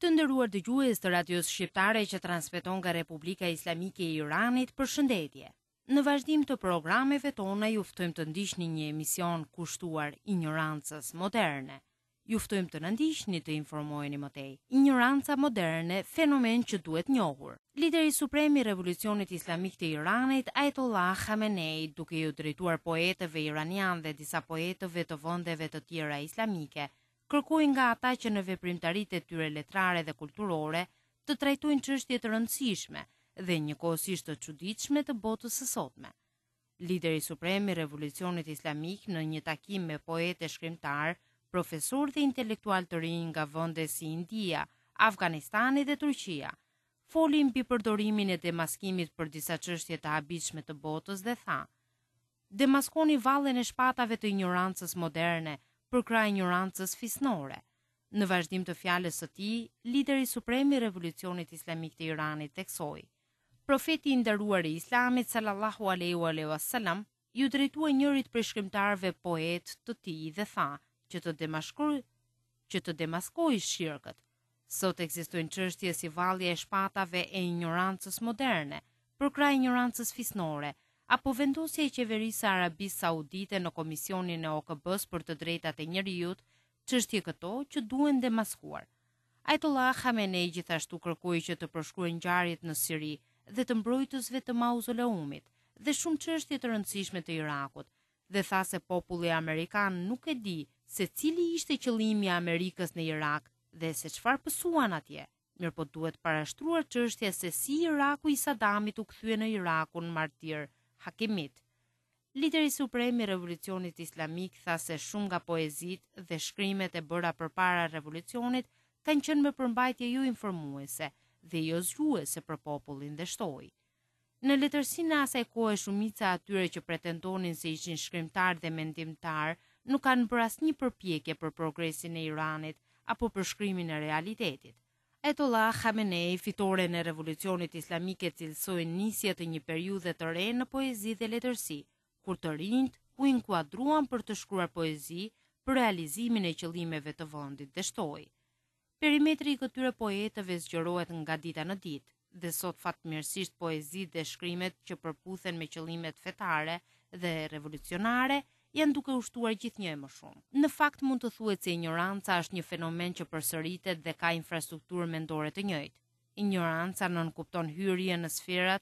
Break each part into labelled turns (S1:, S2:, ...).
S1: Të nderuar dëgjues të radios shqiptare që transmeton nga Republika Islamike e Iranit, përshëndetje. Në vazhdim të programeve tona ju ftojmë të ndiqni një emision kushtuar ignorancës moderne. Ju ftojmë të na ndiqni të informoheni më tej. Ignoranca moderne, fenomen që duhet njohur. Lideri suprem i Revolucionit Islamik të Iranit, Ajatollah Khamenei, duke ju drejtuar poetëve iranian dhe disa poetëve të vendeve të tjera islamike, kërkoi nga ata që në veprimtaritë e tyre letrare dhe kulturore të trajtojnë çështje të rëndësishme dhe njëkohësisht të çuditshme të botës së sotme. Lideri suprem i Revolucionit Islamik në një takim me poetë shkrimtar, profesor dhe intelektual të rinj nga vende si India, Afganistani dhe Turqia, foli mbi përdorimin e demaskimit për disa çështje të habitshme të botës dhe tha: "Demaskoni vallen e shpatave të ignorancës moderne për krah ignorancës fisnore." Në vazhdim të fjalës së tij, lideri suprem i Revolucionit Islamik të Iranit theksoi: "Profeti i nderuar i Islamit sallallahu alaihi wasallam ju drejtua njërit prej shkrimtarëve poet të tij dhe tha që të demaskoj shirkët. Sot ekzistojnë çështje si vallja e shpatave e ignorancës moderne, për krah ignorancës fisnore, apo vendosja e qeverisë së Arabisë Saudite në Komisionin e OKB-s për të drejtat e njerëzit, çështje këto që duhen demaskuar." Ajatollah Khamenei gjithashtu kërkoi që të përshkruajnë ngjarjet në Siri dhe të mbrojtësve të mauzoleumit dhe shumë çështje të rëndësishme të Irakut, dhe tha se populli amerikan nuk e di se cili ishte qëllimi i Amerikës në Irak dhe se çfarë pësuan atje. Mirëpo duhet parashtruar çështja se si Iraku i Sadamit u kthye në Irakun martir Hakimit. Lideri suprem i Revolucionit Islamik tha se shumë nga poezitë dhe shkrimet e bëra përpara revolucionit kanë qenë me përmbajtje jo informuese dhe jo zgjuese për popullin dhe shtoi. Në letërsinë e asaj kohe shumica atyre që pretendonin se ishin shkrimtar dhe mendimtar nuk kanë bërë asnjë përpjekje për progresin e Iranit apo për shkrimin e realitetit. Ajatollah Khamenei, fitoren e Revolucionit Islamik, e cilësoi nisje të një periudhe të re në poezi dhe letërsi, kur të rinjt u inkuadruan për të shkruar poezi për realizimin e qëllimeve të vendit dhe shtoi: "Perimetri i këtyre poetëve zgjerohet nga dita në ditë, dhe sot fatmirësisht poezitë dhe shkrimet që përputhen me qëllimet fetare dhe revolucionare janë duke ushtuar gjithnjë më shumë. Në fakt mund të thuhet se ignoranca është një fenomen që përsëritet dhe ka infrastrukturë mendore të njëjtë. Ignoranca nënkupton hyrje në sferat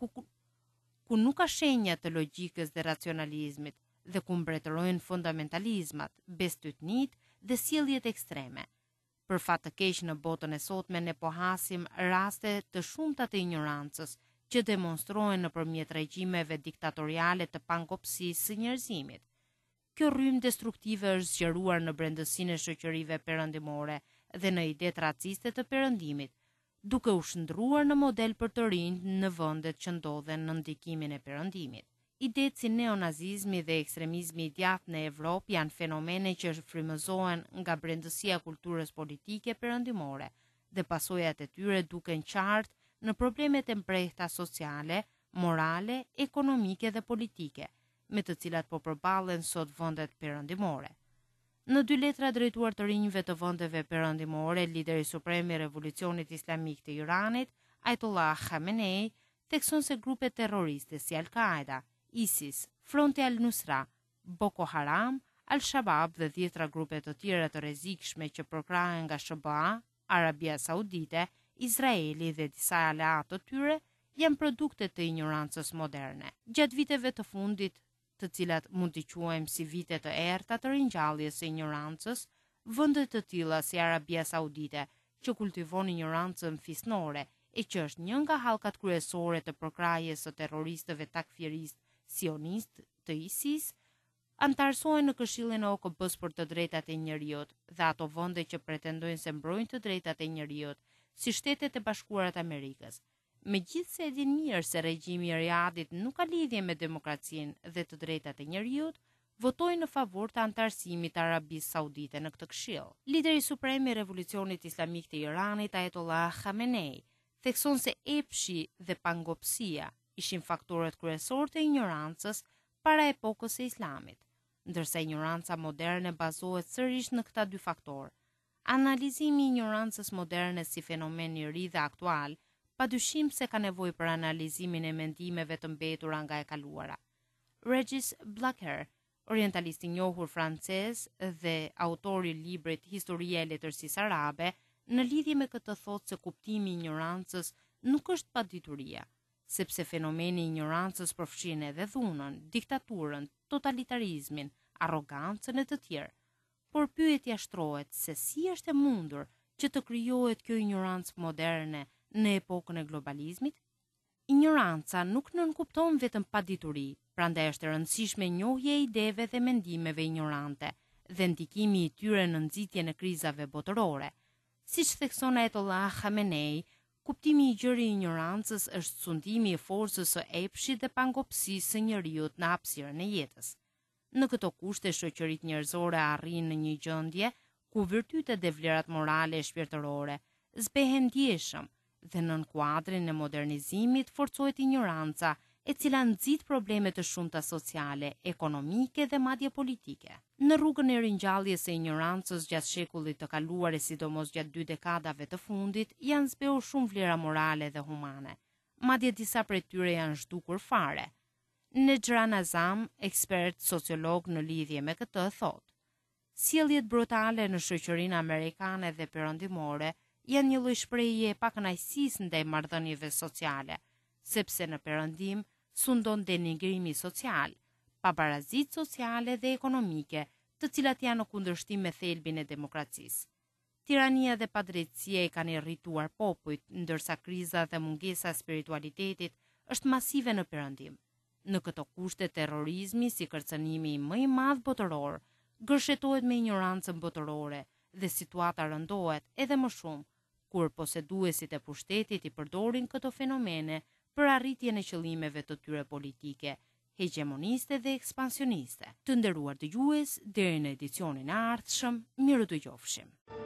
S1: ku nuk ka shenja të logjikës dhe racionalizmit dhe ku mbretërojnë fundamentalizmat, bestytnit dhe sjelljet ekstreme. Për fat të keq në botën e sotme ne po hasim raste të shumta të ignorancës që demonstrohen nëpërmjet regjimeve diktatoriale të pangopsisë së njerëzimit. Kjo rrymë destruktive është zgjeruar në brendësinë e shoqërive perëndimore dhe në idetë raciste të perëndimit, duke u shndruar në model për të rinjt në vendet që ndodhen në ndikimin e perëndimit. Idetë si neonazizmi dhe ekstremizmi i djathtë në Evropë janë fenomene që frymëzohen nga brendësia kulturës politike perëndimore dhe pasojat e tyre duken qartë në problemet e mprehta sociale, morale, ekonomike dhe politike, me të cilat po përballen sot vendet perëndimore. Në dy letra drejtuar të rinjve të vendeve perëndimore, lideri suprem i Revolucionit Islamik të Iranit, Ajatollah Khamenei, thekson se grupe terroriste si Al-Qaeda, ISIS, Fronti al-Nusra, Boko Haram, Al-Shabaab dhe dhjetra grupe të tjera të rrezikshme që përkrahen nga SBA, Arabia Saudite, Izraeli dhe disa aleatë të tyre janë produkte të ignorancës moderne. Gjatë viteve të fundit, të cilat mund t'i quajmë si vite të errta të ringjalljes së ignorancës, vende të tilla si Arabia Saudite, që kultivon ignorancën fisnore e që është një nga hallkat kryesore të përkrahjes së terroristëve takfirist sionist të ISIS, antarësohen në Këshillin e OKB-s për të drejtat e njerëzit dhe ato vende që pretendojnë se mbrojnë të drejtat e njerëzit, si Shtetet e Bashkuara të Amerikës. Megjithse e din mirë se regjimi i Riadit nuk ka lidhje me demokracinë dhe të drejtat e njerëzit, votoi në favor të antarësimit të Arabisë Saudite në këtë këshill. Lideri suprem i Revolucionit Islamik të Iranit, Ajatollah Khamenei, thekson se epshi dhe pangopsia ishin faktorët kryesorë të ignorancës para epokës së Islamit, ndërsa ignoranca moderne bazohet sërish në këta dy faktorë. Analizimi i ignorancës moderne si fenomen i ri dhe aktual, padyshim se ka nevojë për analizimin e mendimeve të mbetura nga e kaluara. Regis Blacker, orientalist i njohur francez dhe autori i librit Historia e letërsisë arabe, në lidhje me këtë thotë se kuptimi i ignorancës nuk është padituria, sepse fenomeni i ignorancës përfshin edhe dhunën, diktaturën, totalitarizmin, arrogancën e të tjerë. Por pyetja shtrohet se si është e mundur që të krijohet kjo ignorancë moderne në epokën e globalizmit? Ignoranca nuk nënkupton vetëm padituri, prandaj është e rëndësishme njohja e ideve dhe mendimeve ignorante dhe ndikimi i tyre në nxitjen e krizave botërore. Siç thekson Ayatollah Khamenei, kuptimi i gjerë i ignorancës është sundimi i forcës së epshit dhe pangopsisë së njeriut në hapësirën e jetës. Në këto kushte shoqëritë njerëzore arrin në një gjendje ku virtytet dhe vlerat morale e shpirtërore zbehen ndjeshëm dhe nën kuadrin e modernizimit forcohet ignoranca, e cila nxit probleme të shumta sociale, ekonomike dhe madje politike. Në rrugën e ringjalljes së ignorancës gjatë shekullit të kaluar e sidomos gjatë 2 dekadave të fundit, janë zbehur shumë vlera morale dhe humane. Madje disa prej tyre janë zhdukur fare. Nejran Azam, ekspert sociolog në lidhje me këtë, thotë: sjelljet brutale në shoqërinë amerikane dhe perëndimore janë një lloj shprehje e pakënaqësisë ndaj marrëdhënieve sociale, sepse në perëndim sundon denigrimi social, pabarazitë sociale dhe ekonomike, të cilat janë në kundërshtim me thelbin e demokracisë. Tirania dhe padrejtësia i kanë irrituar popujt, ndërsa kriza dhe mungesa e spiritualitetit është masive në perëndim. Në këto kushte terrorizmi, si kërcënimi më i madh botëror, gërshetohet me ignorancën botërore dhe situata rëndohet edhe më shumë kur poseduesit e pushtetit i përdorin këto fenomene për arritjen e qëllimeve të tyre politike, hegemoniste dhe ekspansioniste. Të nderuar dëgjues, deri në edicionin e ardhshëm, miru dëgjofshim.